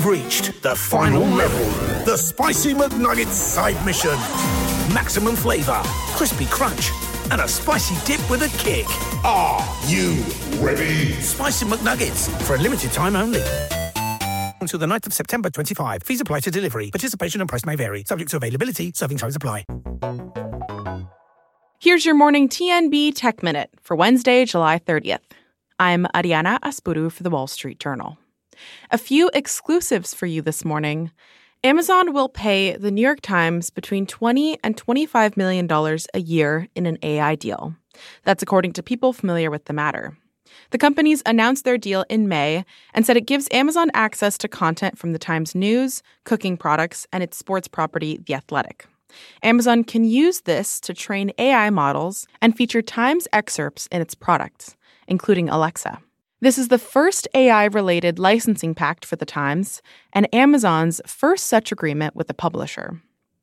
reached the final level. The Spicy McNuggets side mission. Maximum flavor, crispy crunch, and a spicy dip with a kick. Are you ready? Spicy McNuggets, for a limited time only. Until the 9th of September 25. Fees apply to delivery. Participation and price may vary. Subject to availability. Serving times apply. Here's your morning TNB Tech Minute for Wednesday, July 30th. I'm Ariana Aspuru for the Wall Street Journal. A few exclusives for you this morning. Amazon will pay the New York Times between $20 and $25 million a year in an AI deal. That's according to people familiar with the matter. The companies announced their deal in May and said it gives Amazon access to content from the Times news, cooking products, and its sports property, The Athletic. Amazon can use this to train AI models and feature Times excerpts in its products, including Alexa. This is the first AI-related licensing pact for the Times and Amazon's first such agreement with a publisher.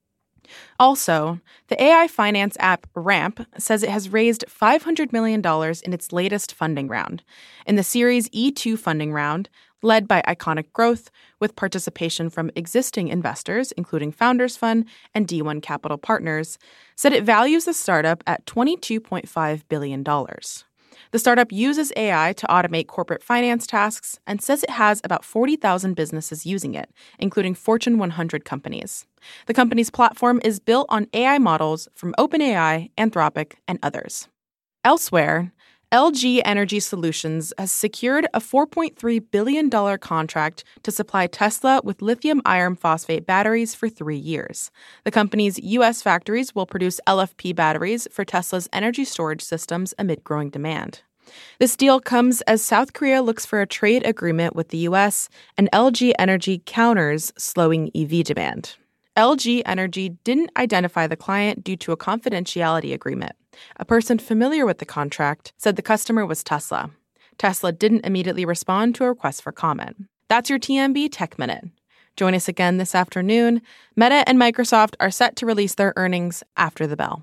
Also, the AI finance app Ramp says it has raised $500 million in its latest funding round. In the Series E2 funding round, led by Iconic Growth, with participation from existing investors, including Founders Fund and D1 Capital Partners, said it values the startup at $22.5 billion. The startup uses AI to automate corporate finance tasks and says it has about 40,000 businesses using it, including Fortune 100 companies. The company's platform is built on AI models from OpenAI, Anthropic, and others. Elsewhere, LG Energy Solutions has secured a $4.3 billion contract to supply Tesla with lithium iron phosphate batteries for 3 years. The company's U.S. factories will produce LFP batteries for Tesla's energy storage systems amid growing demand. This deal comes as South Korea looks for a trade agreement with the U.S., and LG Energy counters slowing EV demand. LG Energy didn't identify the client due to a confidentiality agreement. A person familiar with the contract said the customer was Tesla. Tesla didn't immediately respond to a request for comment. That's your TNB Tech Minute. Join us again this afternoon. Meta and Microsoft are set to release their earnings after the bell.